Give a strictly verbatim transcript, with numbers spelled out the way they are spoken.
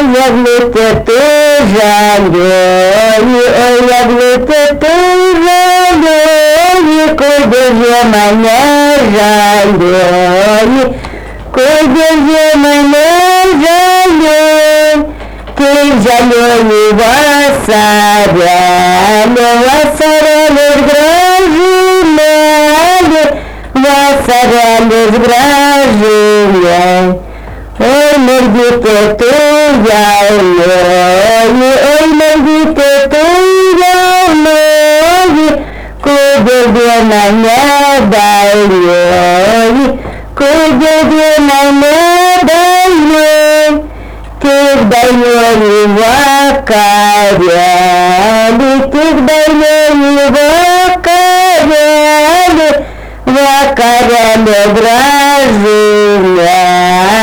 як летити жалює, ой, як летити жалює, куди ж мене жалює, куди ж мене жалює, ти жалює васаряне, васаряне згражене, васаряне згражене. Ой, мордите туялої, ой, мордите туялої, куди б мене дали, куди б мене дали, тих дальої вакаряли, тих дальої вакаряли, вакаряли враження.